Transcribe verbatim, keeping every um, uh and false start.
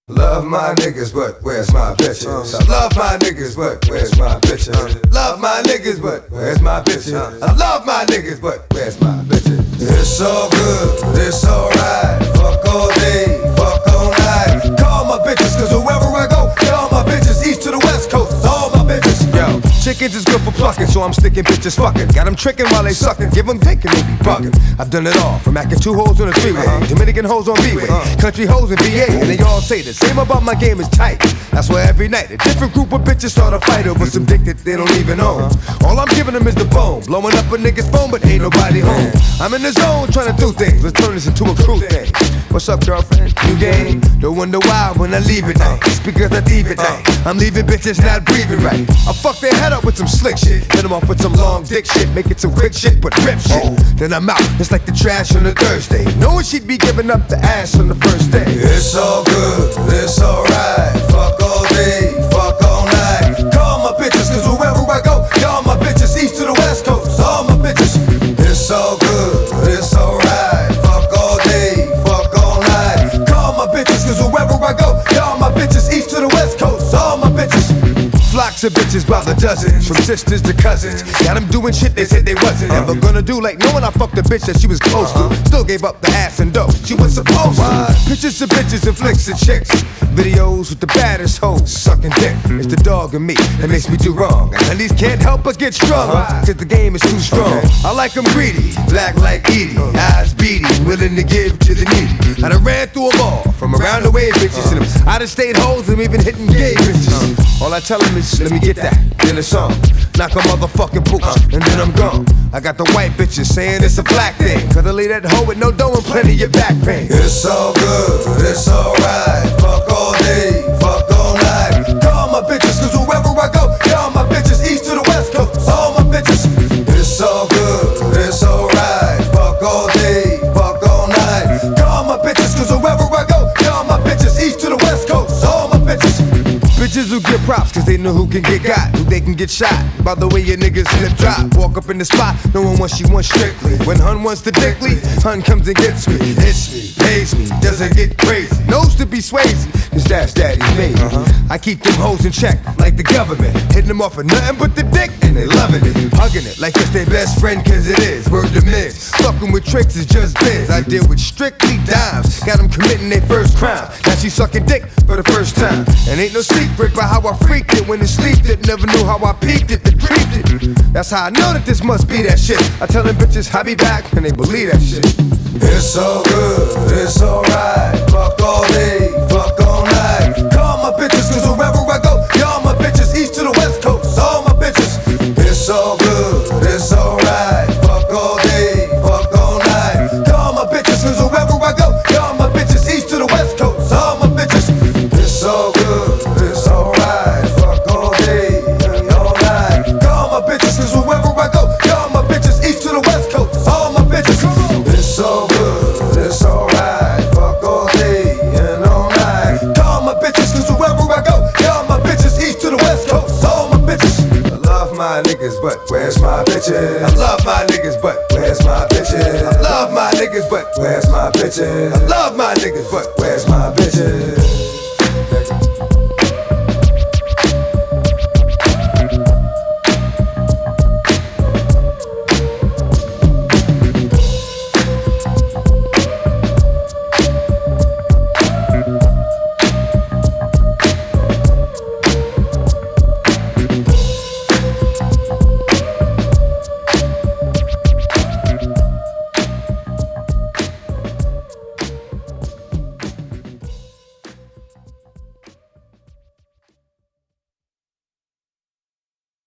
Love my niggas, but where's my bitches? I love my niggas, but where's my bitches? Love my niggas, but where's my bitches? I love my niggas, but where's my bitches? It's all good, it's alright. Fuck all day, fuck all night. Call my bitches, cause wherever I go, all my bitches, east to the west coast, all my bitches. Yo, chickens is good for plucking, so I'm sticking bitches fucking. Got them tricking while they sucking, give them dick and they be bugging. I've done it all, from acting two hoes on the three-way, Dominican hoes on B-way, country hoes in V A, and they all say the same about my game is tight. That's why every night a different group of bitches start a fight over some dick that they don't even own. All I'm giving them is the bone, blowing up a nigga's phone, but ain't nobody home. I'm in the zone trying to do things, let's turn this into a crew thing. What's up, girlfriend? New game? Don't wonder why when I leave at night. It's because I leave at night. I'm leaving bitches not breathing right. I fuck their head up with some slick shit, hit them off with some long dick shit, make it some quick shit, but rip shit. Then I'm out, it's like the trash on a Thursday, knowing she'd be giving up the ass on the first day. It's all good, it's alright. Fuck all day, fuck all night. Call my bitches, cause wherever I go, y'all my bitches, east to the west coast, all my bitches. It's all good, it's alright. Fuck all day, fuck all night. Call my bitches, cause wherever I go, y'all my bitches, east to the west coast, all my bitches. Flocks of bitches by the dozens, from sisters to cousins. Got them doing shit they said they wasn't ever gonna do, like knowing I fucked a bitch that she was close to. Still gave up the ass and dough she was supposed to. Pictures of bitches and flicks of chicks, videos with the baddest hoes sucking dick. It's the dog in me that makes me do wrong, and at least can't help but get strung, cause the game is too strong. I like them greedy, black like Edie, eyes beady, willing to give to the needy. I done ran through them all, from around the way bitches, and them out of state hoes, and even hitting gay bitches. All I tell them is, let me get that, then it's on. Knock a motherfucking pooch, and then I'm gone. I got the white bitches saying it's a black thing, cause I leave that hoe with no dough and plenty of back pain. It's all good, it's alright. Fuck all day, fuck all night. Call my bitches, cause wherever I go, y'all my bitches, east to the west coast, all my bitches. It's all good, it's alright. Fuck all day, fuck all night. Call my bitches, cause wherever I go, y'all my bitches, east to the west coast, all my bitches. Bitches who get props cause they know who can get got, who they can get shot. By the way your niggas slip drop, walk up in the spot, no one wants you wants strictly. When hun wants to dickly, hun comes and gets me, hits me, pays me, doesn't get crazy. Knows to be Swayze, cause that's daddy's baby. uh-huh. I keep them hoes in check like the government, hitting them off for nothing but the dick, and they loving it, hugging it like it's their best friend cause it is. Word to miss, fucking with tricks is just biz. I deal with strictly dimes, got them committing their first crime. Now she sucking dick for the first time, and ain't no secret by how I freaked it when it sleeped it. Never knew how I peaked it, then creeped it. That's how I know that this must be that shit. I tell them bitches I be back, and they believe that shit. It's all good, it's alright. Fuck all day, fuck all night. Call my bitches, cause wherever I go, y'all my bitches, east to the west coast, all my bitches. It's all good, it's alright. Fuck all day, fuck all night. Call my bitches, cause wherever I go, y'all my bitches, east to the west coast, all my bitches. It's all good, it's alright. Fuck all day and all night. Call my bitches, cause wherever I go, y'all my bitches, east to the west coast, all my bitches. It's all good, it's alright. Fuck all day and all night. Call my bitches, cause wherever I go, y'all my bitches, east to the west coast, all my bitches. I love my niggas, but where's my bitches? I love my niggas, but where's my bitches? I love my niggas, but where's my bitches? I love my niggas, but where's my bitches?